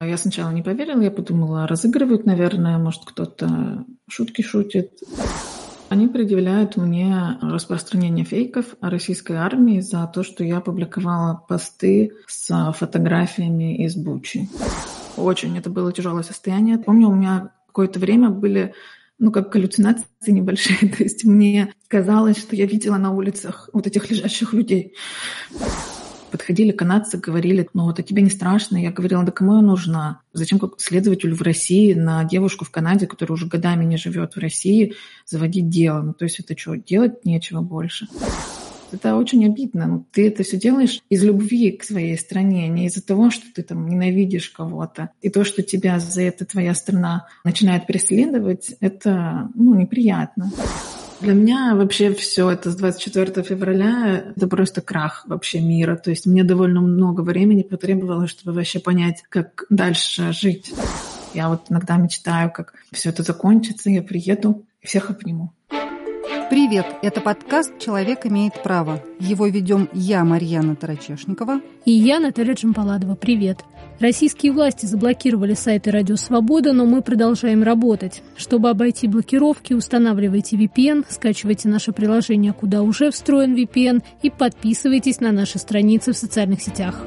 Я сначала не поверила, я подумала, разыгрывают, наверное, может, кто-то шутки шутит. Они предъявляют мне распространение фейков о российской армии за то, что я публиковала посты с фотографиями из Бучи. Очень это было тяжелое состояние. Помню, у меня какое-то время были, как галлюцинации небольшие. То есть мне казалось, что я видела на улицах вот этих лежащих людей. Подходили канадцы, говорили, а тебе не страшно? Я говорила, да кому я нужна? Зачем как следователю в России на девушку в Канаде, которая уже годами не живет в России, заводить дело? То есть это что, делать нечего больше? Это очень обидно. Ты это все делаешь из любви к своей стране, не из-за того, что ты там ненавидишь кого-то. И то, что тебя за это твоя страна начинает преследовать, это неприятно. Для меня вообще все это с 24 февраля это просто крах вообще мира. То есть мне довольно много времени потребовалось, чтобы вообще понять, как дальше жить. Я иногда мечтаю, как все это закончится, я приеду и всех обниму. Привет! Это подкаст «Человек имеет право». Его ведем я, Марьяна Тарачешникова. И я, Наталья Джампаладова. Привет! Российские власти заблокировали сайты «Радио Свобода», но мы продолжаем работать. Чтобы обойти блокировки, устанавливайте VPN, скачивайте наше приложение, куда уже встроен VPN, и подписывайтесь на наши страницы в социальных сетях.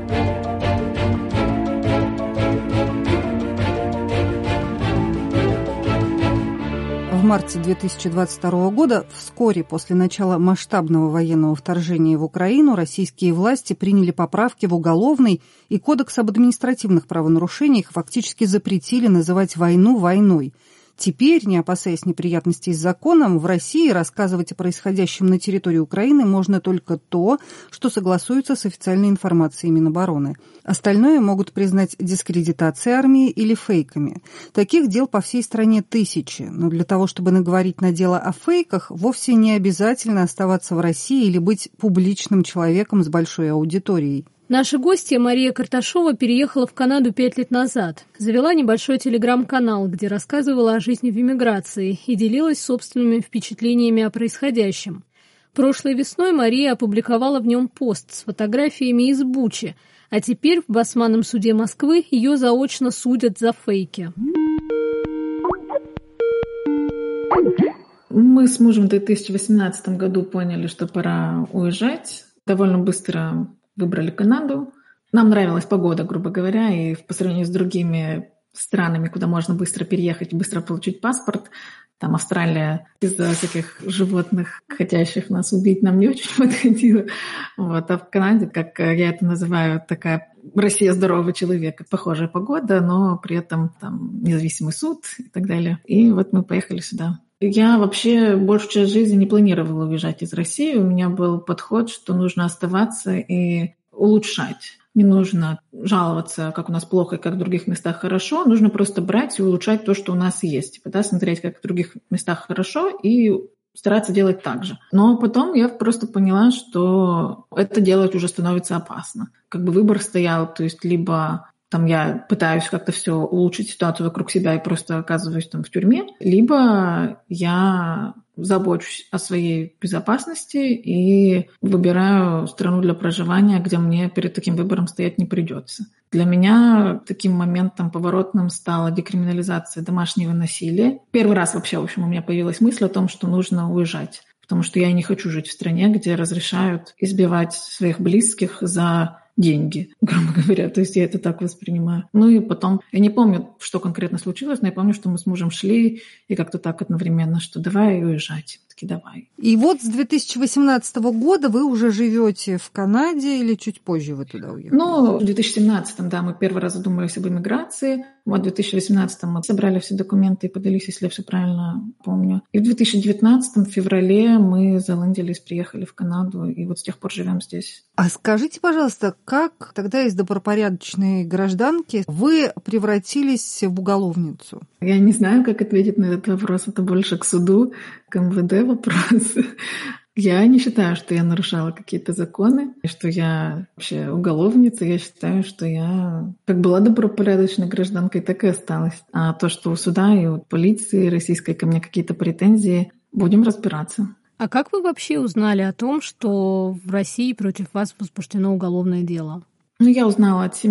В марте 2022 года, вскоре после начала масштабного военного вторжения в Украину, российские власти приняли поправки в Уголовный и Кодекс об административных правонарушениях, фактически запретили называть войну войной. Теперь, не опасаясь неприятностей с законом, в России рассказывать о происходящем на территории Украины можно только то, что согласуется с официальной информацией Минобороны. Остальное могут признать дискредитацией армии или фейками. Таких дел по всей стране тысячи, но для того, чтобы наговорить на дело о фейках, вовсе не обязательно оставаться в России или быть публичным человеком с большой аудиторией. Наша гостья Мария Карташова переехала в Канаду 5 лет назад. Завела небольшой телеграм-канал, где рассказывала о жизни в эмиграции и делилась собственными впечатлениями о происходящем. Прошлой весной Мария опубликовала в нем пост с фотографиями из Бучи, а теперь в Басманном суде Москвы ее заочно судят за фейки. Мы с мужем в 2018 году поняли, что пора уезжать. Довольно быстро выбрали Канаду. Нам нравилась погода, грубо говоря, и по сравнению с другими странами, куда можно быстро переехать, быстро получить паспорт, там Австралия из-за всяких животных, хотящих нас убить, нам не очень подходила. А в Канаде, как я это называю, такая Россия здорового человека, похожая погода, но при этом там независимый суд и так далее. И мы поехали сюда. Я вообще большую часть жизни не планировала уезжать из России. У меня был подход, что нужно оставаться и улучшать. Не нужно жаловаться, как у нас плохо и как в других местах хорошо. Нужно просто брать и улучшать то, что у нас есть. Смотреть, как в других местах хорошо, и стараться делать так же. Но потом я просто поняла, что это делать уже становится опасно. Выбор стоял, то есть либо я пытаюсь как-то все улучшить ситуацию вокруг себя и просто оказываюсь в тюрьме, либо я забочусь о своей безопасности и выбираю страну для проживания, где мне перед таким выбором стоять не придется. Для меня таким моментом поворотным стала декриминализация домашнего насилия. Первый раз вообще, у меня появилась мысль о том, что нужно уезжать, потому что я не хочу жить в стране, где разрешают избивать своих близких за деньги, грубо говоря. То есть я это так воспринимаю. И потом, я не помню, что конкретно случилось, но я помню, что мы с мужем шли и как-то так одновременно, что давай уезжать. Таки давай. И с 2018 года вы уже живете в Канаде или чуть позже вы туда уехали? В 2017, мы первый раз задумались об эмиграции. В 2018 мы собрали все документы и подались, если я все правильно помню. И в 2019 в феврале мы залендились, приехали в Канаду, и с тех пор живем здесь. А скажите, пожалуйста, как тогда из добропорядочной гражданки вы превратились в уголовницу? Я не знаю, как ответить на этот вопрос. Это больше к суду, к МВД вопрос. Я не считаю, что я нарушала какие-то законы, что я вообще уголовница. Я считаю, что я как была добропорядочной гражданкой, так и осталась. А то, что у суда и у полиции российской ко мне какие-то претензии, будем разбираться. А как вы вообще узнали о том, что в России против вас возбуждено уголовное дело? Я узнала от семьи.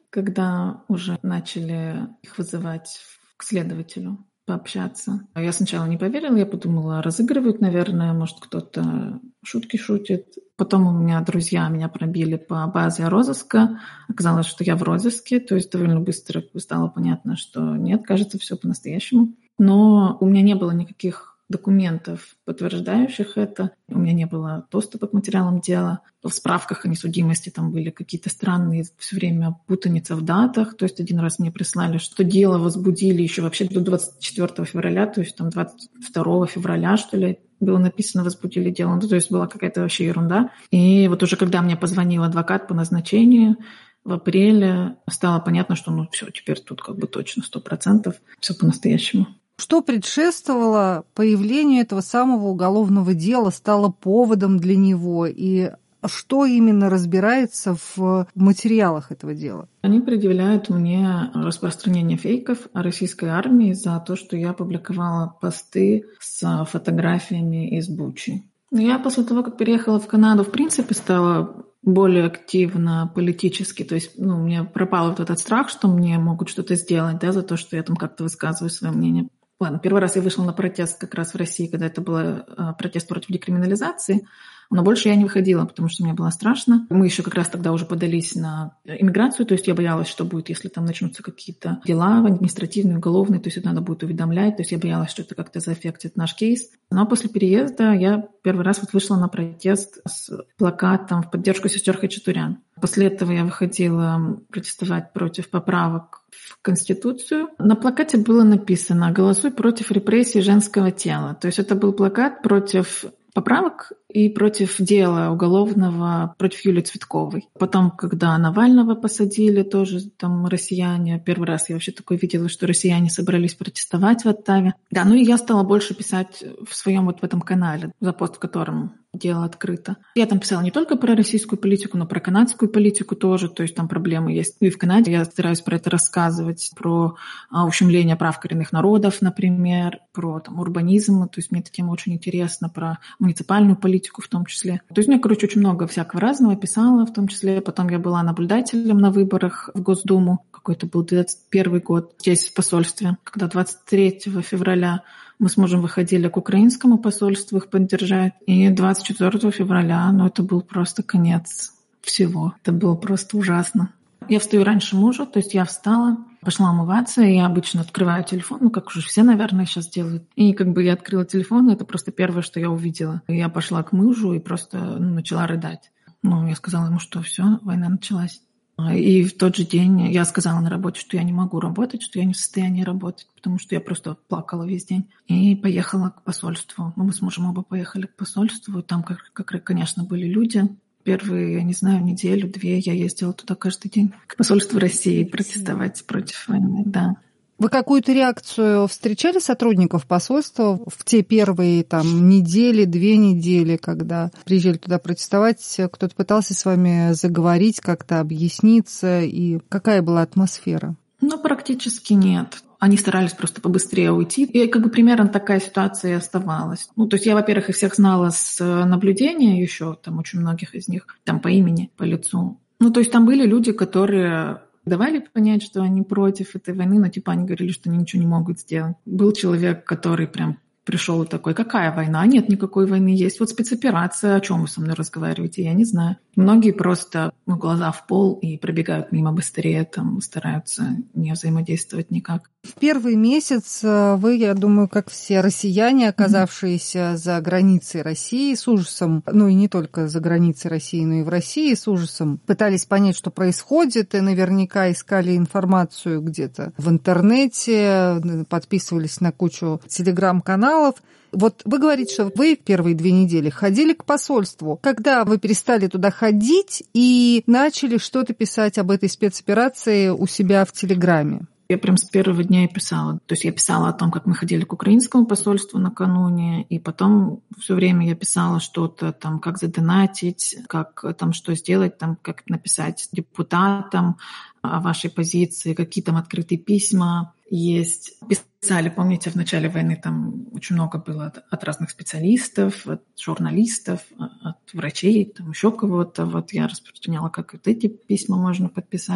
когда уже начали их вызывать к следователю пообщаться. Я сначала не поверила, я подумала, разыгрывают, наверное, может, кто-то шутки шутит. Потом у меня друзья меня пробили по базе розыска. Оказалось, что я в розыске, то есть довольно быстро стало понятно, что нет, кажется, все по-настоящему. Но у меня не было никаких документов, подтверждающих это. У меня не было доступа к материалам дела. В справках о несудимости там были какие-то странные все время путаница в датах. То есть один раз мне прислали, что дело возбудили еще вообще до 24 февраля, то есть там 22 февраля, что ли, было написано, возбудили дело. Ну, то есть была какая-то вообще ерунда. И вот уже когда мне позвонил адвокат по назначению, в апреле стало понятно, что все, теперь тут как бы точно 100%, все по-настоящему. Что предшествовало появлению этого самого уголовного дела, стало поводом для него, и что именно разбирается в материалах этого дела? Они предъявляют мне распространение фейков о российской армии за то, что я публиковала посты с фотографиями из Бучи. Я после того, как переехала в Канаду, в принципе, стала более активно политически. То есть у меня пропал вот этот страх, что мне могут что-то сделать, да, за то, что я там как-то высказываю свое мнение. Ладно, первый раз я вышла на протест как раз в России, когда это был протест против декриминализации, но больше я не выходила, потому что мне было страшно. Мы еще как раз тогда уже подались на иммиграцию, то есть я боялась, что будет, если там начнутся какие-то дела административные, уголовные, то есть это надо будет уведомлять, то есть я боялась, что это как-то заэффектит наш кейс. Но после переезда я первый раз вышла на протест с плакатом в поддержку сестер Хачатурян. После этого я выходила протестовать против поправок в Конституцию. На плакате было написано «Голосуй против репрессий женского тела». То есть это был плакат против поправок и против дела уголовного против Юлии Цветковой. Потом, когда Навального посадили, тоже там россияне, первый раз я вообще такое видела, что россияне собрались протестовать в Оттаве. Да, и я стала больше писать в своем вот в этом канале, за пост в котором дело открыто. Я там писала не только про российскую политику, но про канадскую политику тоже, то есть там проблемы есть. И в Канаде я стараюсь про это рассказывать, про ущемление прав коренных народов, например, про там урбанизм, то есть мне эта тема очень интересна, про муниципальную политику в том числе. То есть мне, очень много всякого разного писала в том числе. Потом я была наблюдателем на выборах в Госдуму. Какой-то был 2021 год здесь в посольстве, когда 23 февраля мы с мужем выходили к украинскому посольству их поддержать. И 24 февраля, это был просто конец всего. Это было просто ужасно. Я встаю раньше мужа, то есть я встала, пошла умываться, и я обычно открываю телефон, как уже все, наверное, сейчас делают. И я открыла телефон, и это просто первое, что я увидела. И я пошла к мужу и просто начала рыдать. Я сказала ему, что все, война началась. И в тот же день я сказала на работе, что я не могу работать, что я не в состоянии работать, потому что я просто плакала весь день. И поехала к посольству. Мы с мужем оба поехали к посольству. Там, конечно, были люди. Первые, я не знаю, неделю-две я ездила туда каждый день к посольству России протестовать против войны, да. Вы какую-то реакцию встречали сотрудников посольства в те первые недели, 2 недели, когда приезжали туда протестовать? Кто-то пытался с вами заговорить, как-то объясниться? И какая была атмосфера? Практически нет. Они старались просто побыстрее уйти. И примерно такая ситуация и оставалась. То есть я, во-первых, их всех знала с наблюдения еще, очень многих из них, по имени, по лицу. То есть там были люди, которые давали понять, что они против этой войны, но они говорили, что они ничего не могут сделать. Был человек, который прям пришел такой: какая война? Нет никакой войны, есть вот спецоперация, о чем вы со мной разговариваете, я не знаю. Многие просто глаза в пол и пробегают мимо быстрее, стараются не взаимодействовать никак. В первый месяц вы, я думаю, как все россияне, оказавшиеся за границей России, с ужасом, и не только за границей России, но и в России, с ужасом пытались понять, что происходит, и наверняка искали информацию где-то в интернете, подписывались на кучу телеграм-каналов. Вот вы говорите, что вы первые 2 недели ходили к посольству. Когда вы перестали туда ходить и начали что-то писать об этой спецоперации у себя в Телеграме? Я прям с первого дня и писала. То есть я писала о том, как мы ходили к украинскому посольству накануне, и потом все время я писала что-то как задонатить, как что сделать, как написать депутатам о вашей позиции, какие открытые письма есть. Писали, помните, в начале войны очень много было от разных специалистов, от журналистов, от врачей, еще кого-то. Вот я распространяла, как эти письма можно подписать.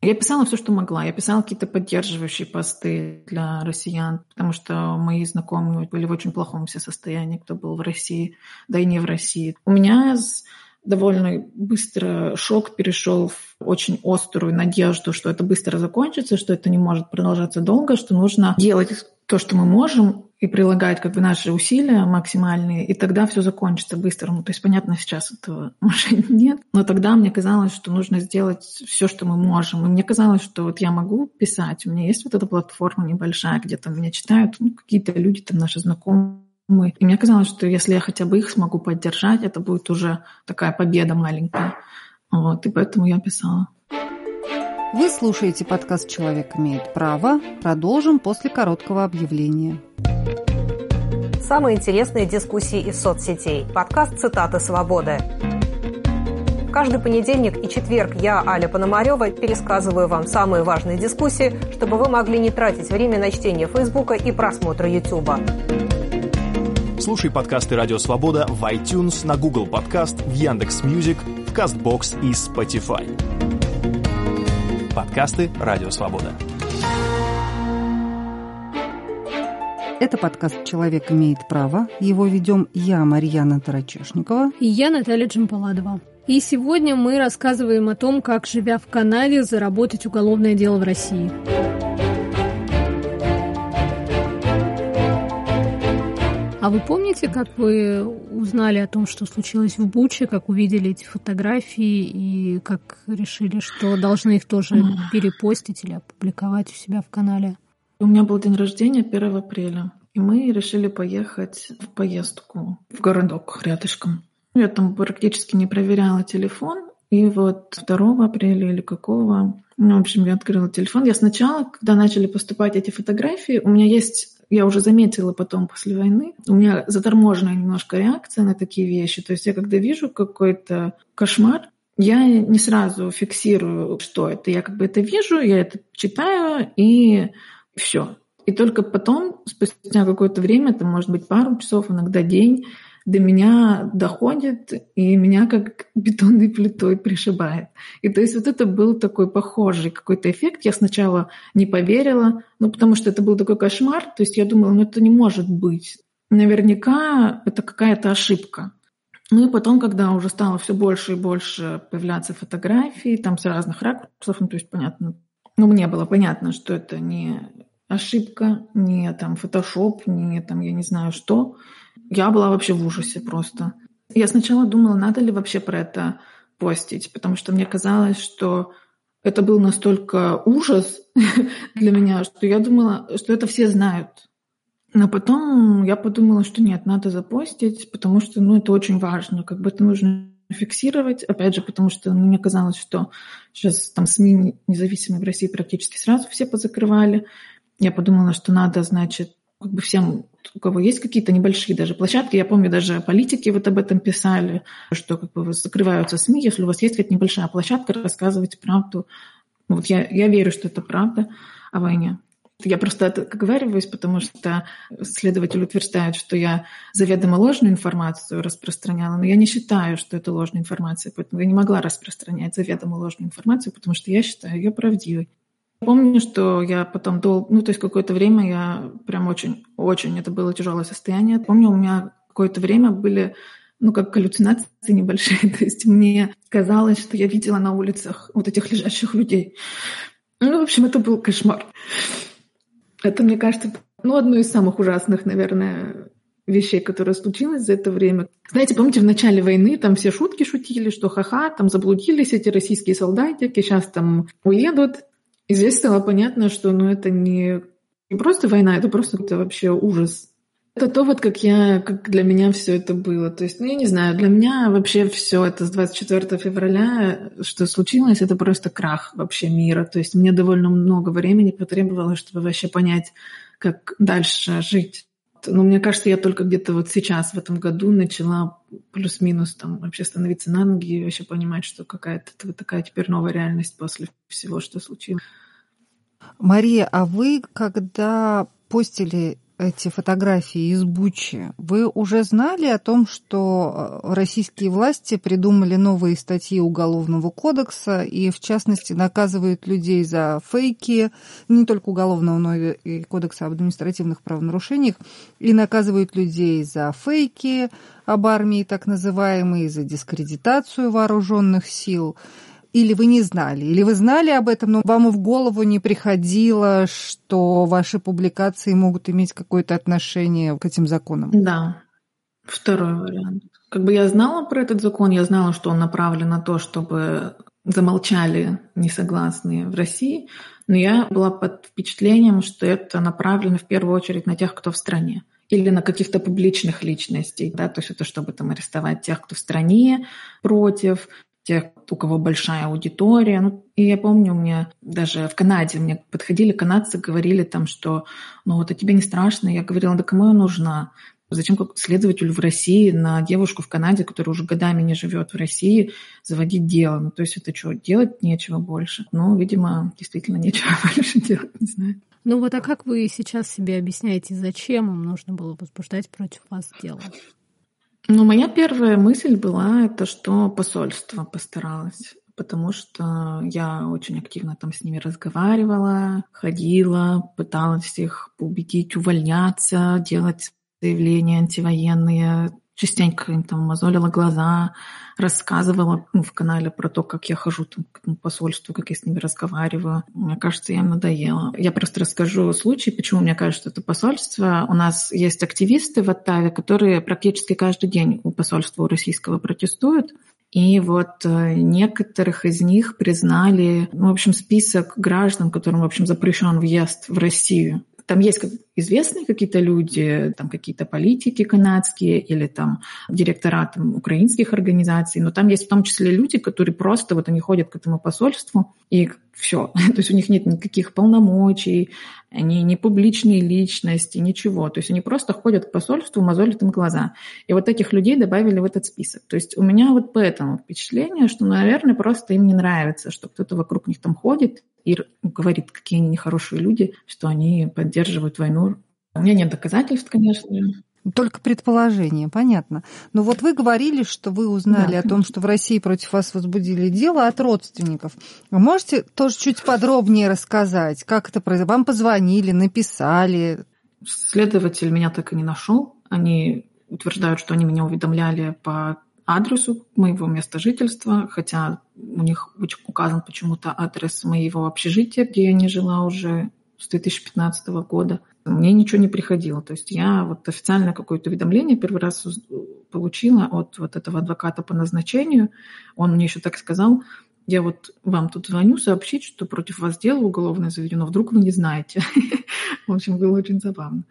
Я писала все, что могла. Я писала какие-то поддерживающие посты для россиян, потому что мои знакомые были в очень плохом все состоянии, кто был в России, да и не в России. У меня довольно быстро шок перешел в очень острую надежду, что это быстро закончится, что это не может продолжаться долго, что нужно делать то, что мы можем, и прилагать наши усилия максимальные, и тогда все закончится быстро. То есть, понятно, сейчас этого уже нет, но тогда мне казалось, что нужно сделать все, что мы можем. И мне казалось, что я могу писать, у меня есть эта платформа небольшая, где там меня читают какие-то люди, там наши знакомые. И мне казалось, что если я хотя бы их смогу поддержать, это будет уже такая победа маленькая. И поэтому я писала. Вы слушаете подкаст «Человек имеет право». Продолжим после короткого объявления. Самые интересные дискуссии из соцсетей. Подкаст «Цитаты свободы». Каждый понедельник и четверг я, Аля Пономарёва, пересказываю вам самые важные дискуссии, чтобы вы могли не тратить время на чтение Фейсбука и просмотра Ютуба. Слушай подкасты «Радио Свобода» в iTunes, на Google Подкаст, в Яндекс.Мьюзик, в Castbox и Spotify. Подкасты «Радио Свобода». Это подкаст «Человек имеет право». Его ведем я, Марьяна Тарачешникова. И я, Наталья Джампаладова. И сегодня мы рассказываем о том, как, живя в Канаде, заработать уголовное дело в России. А вы помните, как вы узнали о том, что случилось в Буче, как увидели эти фотографии и как решили, что должны их тоже перепостить или опубликовать у себя в канале? У меня был день рождения 1 апреля, и мы решили поехать в поездку в городок рядышком. Я там практически не проверяла телефон, и 2 апреля или какого, в общем, я открыла телефон. Я сначала, когда начали поступать эти фотографии, у меня есть... Я уже заметила потом после войны, у меня заторможенная немножко реакция на такие вещи. То есть я когда вижу какой-то кошмар, я не сразу фиксирую, что это. Я это вижу, я это читаю, и все. И только потом, спустя какое-то время, это может быть пару часов, иногда день, до меня доходит, и меня как бетонной плитой пришибает. И то есть это был такой похожий какой-то эффект. Я сначала не поверила, потому что это был такой кошмар. То есть я думала, это не может быть. Наверняка это какая-то ошибка. И потом, когда уже стало все больше и больше появляться фотографий, там с разных ракурсов, то есть понятно, мне было понятно, что это не ошибка, не фотошоп, не я не знаю что. Я была вообще в ужасе просто. Я сначала думала, надо ли вообще про это постить, потому что мне казалось, что это был настолько ужас для меня, что я думала, что это все знают. Но потом я подумала, что нет, надо запостить, потому что это очень важно, это нужно фиксировать. Опять же, потому что мне казалось, что сейчас СМИ независимые в России практически сразу все позакрывали. Я подумала, что надо, значит, всем, у кого есть какие-то небольшие даже площадки, я помню, даже политики об этом писали, что закрываются СМИ, если у вас есть какая-то небольшая площадка, рассказывайте правду. Я верю, что это правда о войне. Я просто отговариваюсь, потому что следователь утверждает, что я заведомо ложную информацию распространяла, но я не считаю, что это ложная информация, поэтому я не могла распространять заведомо ложную информацию, потому что я считаю ее правдивой. Помню, что я потом какое-то время я прям очень, это было тяжелое состояние. Помню, у меня какое-то время были, как галлюцинации небольшие. То есть мне казалось, что я видела на улицах этих лежащих людей. В общем, это был кошмар. Это, мне кажется, одно из самых ужасных, наверное, вещей, которые случилось за это время. Знаете, помните, в начале войны там все шутки шутили, что ха-ха, заблудились эти российские солдатики, сейчас уедут. И здесь стало понятно, что это не просто война, это просто вообще ужас. Это то, как для меня все это было. То есть, я не знаю, для меня вообще все это с 24 февраля, что случилось, это просто крах вообще мира. То есть мне довольно много времени потребовалось, чтобы вообще понять, как дальше жить. Но мне кажется, я только где-то сейчас, в этом году, начала плюс-минус вообще становиться на ноги и вообще понимать, что какая-то такая теперь новая реальность после всего, что случилось. Мария, а вы, когда постили эти фотографии из Бучи, вы уже знали о том, что российские власти придумали новые статьи Уголовного кодекса и, в частности, наказывают людей за фейки, не только Уголовного, но и Кодекса об административных правонарушениях, и наказывают людей за фейки об армии, так называемые, за дискредитацию вооруженных сил? Или вы не знали? Или вы знали об этом, но вам и в голову не приходило, что ваши публикации могут иметь какое-то отношение к этим законам? Да, второй вариант. Я знала про этот закон, я знала, что он направлен на то, чтобы замолчали несогласные в России, но я была под впечатлением, что это направлено в первую очередь на тех, кто в стране, или на каких-то публичных личностей, да, то есть это чтобы арестовать тех, кто в стране против, тех, у кого большая аудитория. И я помню, мне даже в Канаде мне подходили канадцы, говорили что а тебе не страшно? Я говорила, да кому я нужна? Зачем как следователю в России на девушку в Канаде, которая уже годами не живет в России, заводить дело? То есть это что, делать нечего больше? Видимо, действительно нечего больше делать, не знаю. А как вы сейчас себе объясняете, зачем им нужно было возбуждать против вас дело? Моя первая мысль была, это что посольство постаралось, потому что я очень активно там с ними разговаривала, ходила, пыталась их убедить увольняться, делать заявления антивоенные, частенько им мозолила глаза, рассказывала в канале про то, как я хожу к посольству, как я с ними разговариваю. Мне кажется, я им надоела. Я просто расскажу случай, почему мне кажется, это посольство. У нас есть активисты в Оттаве, которые практически каждый день у посольства российского протестуют. И некоторых из них признали, список граждан, которым, запрещен въезд в Россию. Там есть известные какие-то люди, там какие-то политики канадские или директора украинских организаций, но там есть в том числе люди, которые просто они ходят к этому посольству и все. То есть у них нет никаких полномочий, они не публичные личности, ничего. То есть они просто ходят к посольству, мозолят им глаза. И этих людей добавили в этот список. То есть у меня поэтому впечатление, что, наверное, просто им не нравится, что кто-то вокруг них ходит и говорит, какие они нехорошие люди, что они поддерживают войну. У меня нет доказательств, конечно. Только предположение, понятно. Но вы говорили, что вы узнали о том, что в России против вас возбудили дело от родственников. Вы можете тоже чуть подробнее рассказать, как это произошло? Вам позвонили, написали? Следователь меня так и не нашел. Они утверждают, что они меня уведомляли по адресу моего места жительства, хотя у них указан почему-то адрес моего общежития, где я не жила уже с 2015 года. Мне ничего не приходило. То есть я официальное какое-то уведомление первый раз получила от этого адвоката по назначению. Он мне еще так сказал: я вам тут звоню сообщить, что против вас дело уголовное заведено, вдруг вы не знаете. В общем, было очень забавно.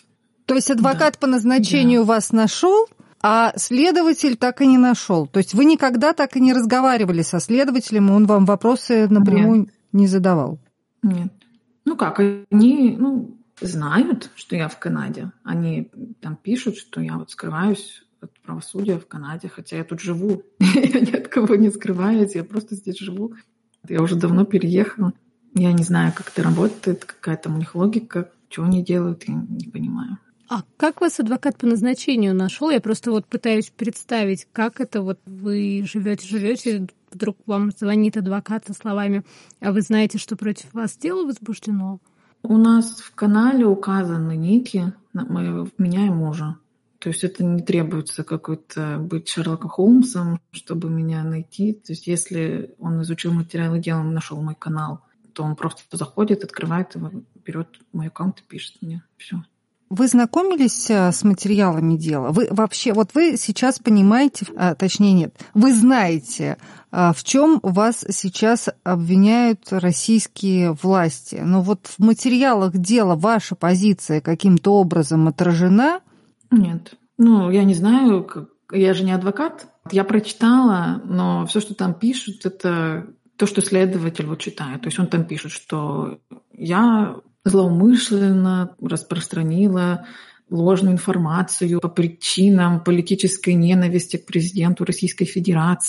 То есть адвокат по назначению вас нашел, а следователь так и не нашел. То есть вы никогда так и не разговаривали со следователем, и он вам вопросы напрямую не задавал? Нет. Они знают, что я в Канаде. Они там пишут, что я скрываюсь от правосудия в Канаде, хотя я тут живу. Я ни от кого не скрываюсь, я просто здесь живу. Я уже давно переехала. Я не знаю, как это работает, какая там у них логика, что они делают, я не понимаю. А как вас адвокат по назначению нашел? Я просто пытаюсь представить, как это вы живете, вдруг вам звонит адвокат со словами: а вы знаете, что против вас дело возбуждено? У нас в канале указаны ники меня и мужа. То есть это не требуется быть Шерлоком Холмсом, чтобы меня найти. То есть если он изучил материалы дела, нашел мой канал, то он просто заходит, открывает его, берет мой аккаунт и пишет мне. Все. Вы знакомились с материалами дела? Вы вообще, вы сейчас понимаете, точнее нет, вы знаете, в чем вас сейчас обвиняют российские власти. Но в материалах дела ваша позиция каким-то образом отражена? Нет. Я не знаю, я же не адвокат. Я прочитала, но все, что там пишут, это то, что следователь читает. То есть он там пишет, что я злоумышленно распространила ложную информацию по причинам политической ненависти к президенту Российской Федерации.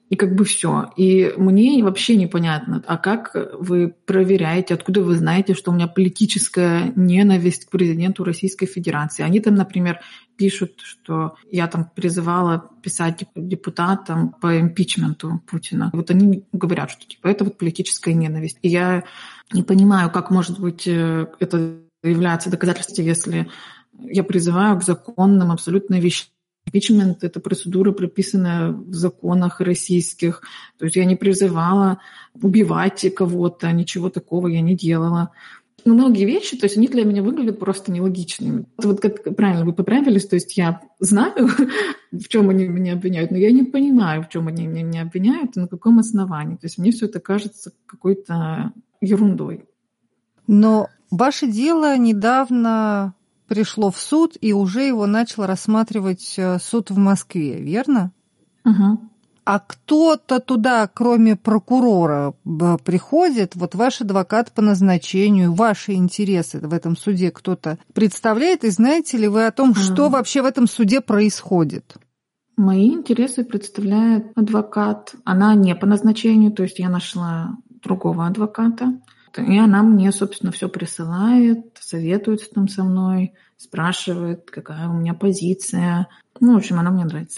И как бы все. И мне вообще непонятно, а как вы проверяете, откуда вы знаете, что у меня политическая ненависть к президенту Российской Федерации? Они там, например, пишут, что я там призывала писать депутатам по импичменту Путина. Вот они говорят, что типа это вот политическая ненависть. И я не понимаю, как может быть это является доказательством, если я призываю к законным абсолютно вещам. Импичмент – это процедура, прописанная в законах российских. То есть я не призывала убивать кого-то, ничего такого я не делала. Но многие вещи, то есть они для меня выглядят просто нелогичными. Вот как правильно вы поправились, то есть я знаю, в чем они меня обвиняют, но я не понимаю, в чем они меня обвиняют и на каком основании. То есть мне все это кажется какой-то ерундой. Но ваше дело недавно пришло в суд, и уже его начал рассматривать суд в Москве, верно? Угу. А кто-то туда, кроме прокурора, приходит? Вот ваш адвокат по назначению, ваши интересы в этом суде кто-то представляет? И знаете ли вы о том, что вообще в этом суде происходит? Мои интересы представляет адвокат. Она не по назначению, то есть я нашла другого адвоката. И она мне, собственно, все присылает, советуется там со мной, спрашивает, какая у меня позиция. Ну, в общем, она мне нравится.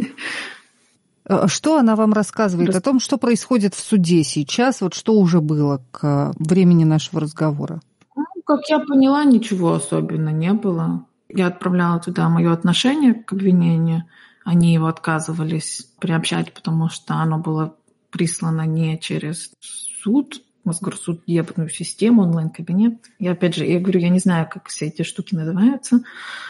Что она вам рассказывает о том, что происходит в суде сейчас, вот что уже было к времени нашего разговора? Ну, как я поняла, ничего особенно не было. Я отправляла туда мое отношение к обвинению. Они его отказывались приобщать, потому что оно было прислано не через суд, Мосгорсуд, дебетную систему, онлайн-кабинет. Я, опять же, я говорю, я не знаю, как все эти штуки называются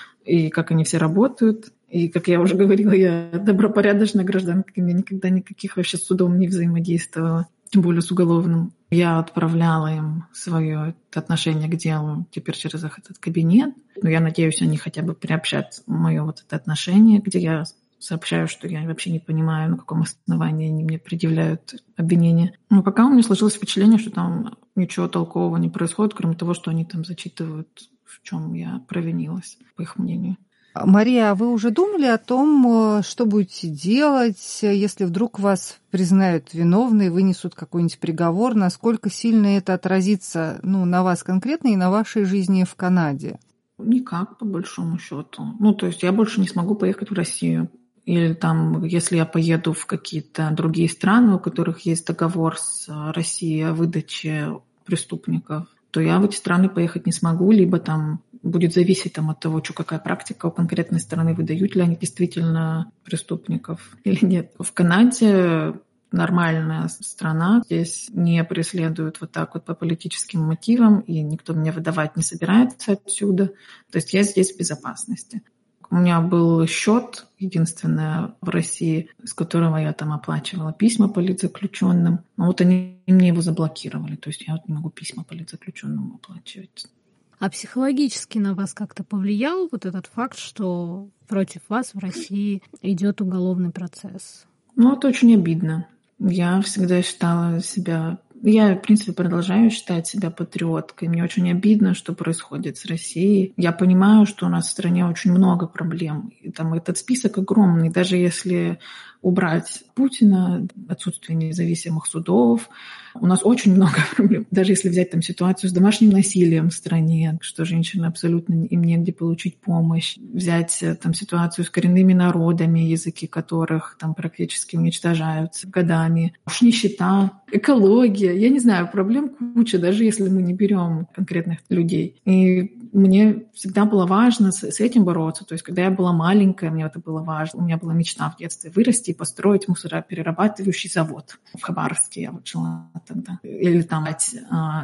и как они все работают. И, как я уже говорила, я добропорядочная гражданка, я никогда никаких вообще с судом не взаимодействовала, тем более с уголовным. Я отправляла им свое отношение к делу теперь через этот кабинет. Но я надеюсь, они хотя бы приобщат мое вот это отношение, где я сообщаю, что я вообще не понимаю, на каком основании они мне предъявляют обвинения. Но пока у меня сложилось впечатление, что там ничего толкового не происходит, кроме того, что они там зачитывают, в чем я провинилась, по их мнению. Мария, а вы уже думали о том, что будете делать, если вдруг вас признают виновной, вынесут какой-нибудь приговор? Насколько сильно это отразится на вас конкретно и на вашей жизни в Канаде? Никак, по большому счету. То есть я больше не смогу поехать в Россию. Или там, если я поеду в какие-то другие страны, у которых есть договор с Россией о выдаче преступников, то я в эти страны поехать не смогу, либо там будет зависеть от того, какая практика у конкретной страны, выдают ли они действительно преступников или нет. В Канаде нормальная страна, здесь не преследуют вот так вот по политическим мотивам, и никто меня выдавать не собирается отсюда. То есть я здесь в безопасности. У меня был счет, единственный в России, с которого я там оплачивала письма политзаключенным. Но вот они мне его заблокировали. То есть я вот не могу письма политзаключенным оплачивать. А психологически на вас как-то повлиял вот этот факт, что против вас в России идет уголовный процесс? Это очень обидно. Я всегда считала себя... Я, в принципе, продолжаю считать себя патриоткой. Мне очень обидно, что происходит с Россией. Я понимаю, что у нас в стране очень много проблем. И там этот список огромный. Даже если убрать Путина, отсутствие независимых судов, у нас очень много проблем. Даже если взять там ситуацию с домашним насилием в стране, что женщины абсолютно им негде получить помощь. Взять там ситуацию с коренными народами, языки которых там практически уничтожаются годами. Уж нищета, экология. Я не знаю, проблем куча, даже если мы не берем конкретных людей. И мне всегда было важно с этим бороться. То есть, когда я была маленькая, мне это было важно. У меня была мечта в детстве вырасти и построить мусороперерабатывающий завод в Хабаровске. Я вот жила тогда. Или там быть,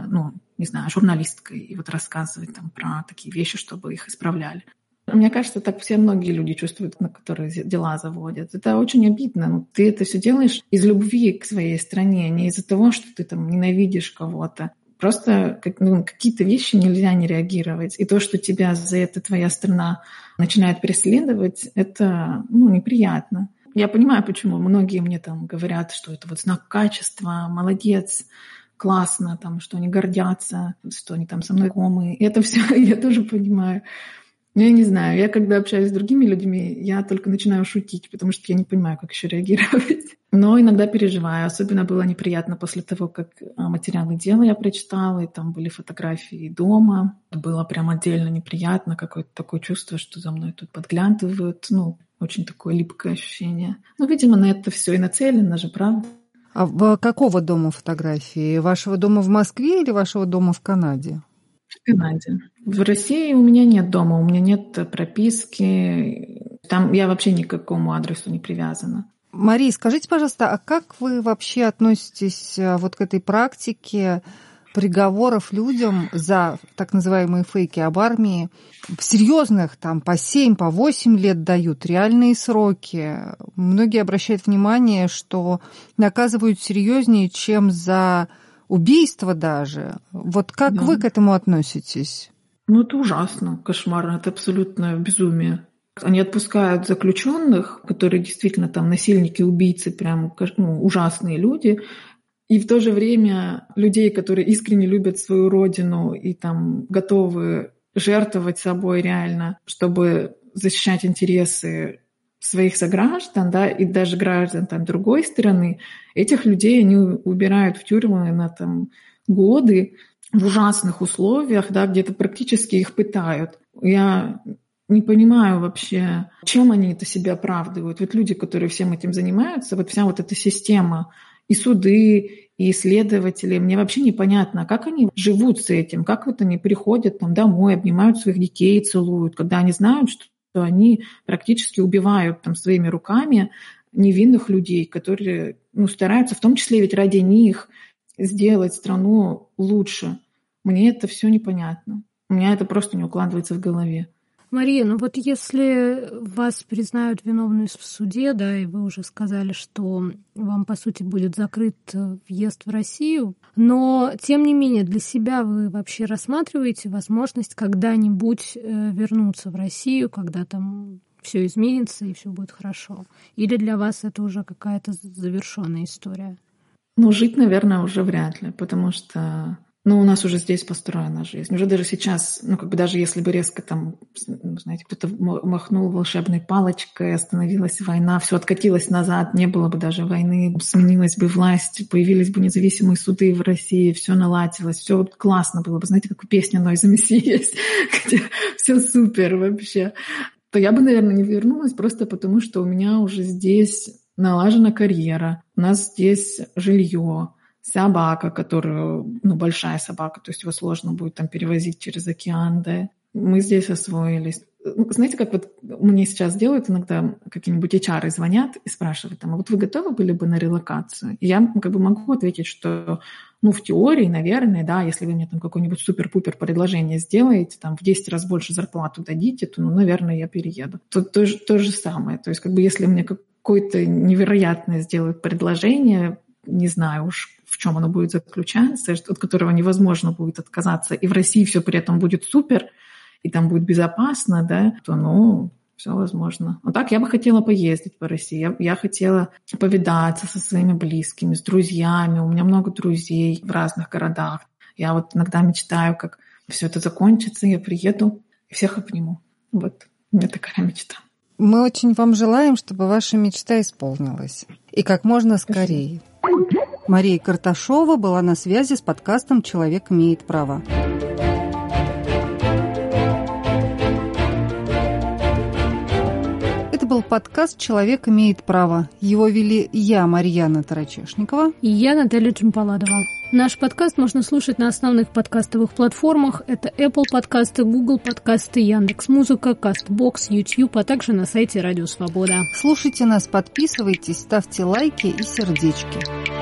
не знаю, журналисткой и вот рассказывать там про такие вещи, чтобы их исправляли. Мне кажется, так все многие люди чувствуют, на которые дела заводят. Это очень обидно. Ты это все делаешь из любви к своей стране, не из-за того, что ты там ненавидишь кого-то. Просто какие-то вещи нельзя не реагировать. И то, что тебя за это твоя страна начинает преследовать, это неприятно. Я понимаю, почему многие мне там говорят, что это вот знак качества, молодец, классно, там, что они гордятся, что они там со мной знакомы. И это все я тоже понимаю. Я не знаю, я когда общаюсь с другими людьми, я только начинаю шутить, потому что я не понимаю, как еще реагировать. Но иногда переживаю. Особенно было неприятно после того, как материалы дела я прочитала, и там были фотографии дома. Было прям отдельно неприятно, какое-то такое чувство, что за мной тут подглядывают. Очень такое липкое ощущение. Видимо, на это все и нацелено же, правда? А какого дома фотографии? Вашего дома в Москве или вашего дома в Канаде? В Канаде. В России у меня нет дома, у меня нет прописки. Там я вообще ни к какому адресу не привязана. Мария, скажите, пожалуйста, а как вы вообще относитесь вот к этой практике приговоров людям за так называемые фейки об армии? В серьезных там по 7, по 8 лет дают реальные сроки. Многие обращают внимание, что наказывают серьезнее, чем за убийство даже. Вот как вы к этому относитесь? Это ужасно, кошмарно, это абсолютное безумие. Они отпускают заключенных, которые действительно там насильники, убийцы, прям ужасные люди, и в то же время людей, которые искренне любят свою родину и там готовы жертвовать собой реально, чтобы защищать интересы своих сограждан, да, и даже граждан там другой страны, этих людей они убирают в тюрьмы на годы в ужасных условиях, да, где-то практически их пытают. Я не понимаю вообще, чем они это себя оправдывают. Люди, которые всем этим занимаются, вся эта система, и суды, и исследователи, мне вообще непонятно, как они живут с этим, как они приходят домой, обнимают своих детей, целуют, когда они знают, что они практически убивают своими руками невинных людей, которые стараются, в том числе ведь ради них, сделать страну лучше. Мне это все непонятно. У меня это просто не укладывается в голове. Мария, если вас признают виновной в суде, да, и вы уже сказали, что вам, по сути, будет закрыт въезд в Россию, но, тем не менее, для себя вы вообще рассматриваете возможность когда-нибудь вернуться в Россию, когда там все изменится и все будет хорошо? Или для вас это уже какая-то завершенная история? Жить, наверное, уже вряд ли, потому что у нас уже здесь построена жизнь. Уже даже сейчас, даже если бы резко кто-то махнул волшебной палочкой, остановилась война, все откатилось назад, не было бы даже войны, сменилась бы власть, появились бы независимые суды в России, все наладилось, все классно было бы. Знаете, как песня Noise MC есть, где все супер вообще. То я бы, наверное, не вернулась просто потому, что у меня уже здесь налажена карьера, у нас здесь жилье, собака, которую, большая собака, то есть его сложно будет перевозить через океан, да. Мы здесь освоились. Знаете, как мне сейчас делают иногда, какие-нибудь HR звонят и спрашивают, а вы готовы были бы на релокацию? И я могу ответить, что, в теории, наверное, да, если вы мне какое-нибудь супер-пупер предложение сделаете, в 10 раз больше зарплату дадите, то, наверное, я перееду. То же самое. То есть, если мне какое-то невероятное сделают предложение, не знаю уж, в чем оно будет заключаться, от которого невозможно будет отказаться, и в России все при этом будет супер, и там будет безопасно, да, то, все возможно. Так я бы хотела поездить по России, я хотела повидаться со своими близкими, с друзьями, у меня много друзей в разных городах. Я иногда мечтаю, как все это закончится, я приеду и всех обниму. У меня такая мечта. Мы очень вам желаем, чтобы ваша мечта исполнилась. И как можно скорее. Мария Карташова была на связи с подкастом «Человек имеет право». Это был подкаст «Человек имеет право». Его вели я, Марьяна Тарачешникова. И я, Наталья Джампаладова. Наш подкаст можно слушать на основных подкастовых платформах. Это Apple подкасты, Google подкасты, Яндекс.Музыка, Castbox, YouTube, а также на сайте Радио Свобода. Слушайте нас, подписывайтесь, ставьте лайки и сердечки.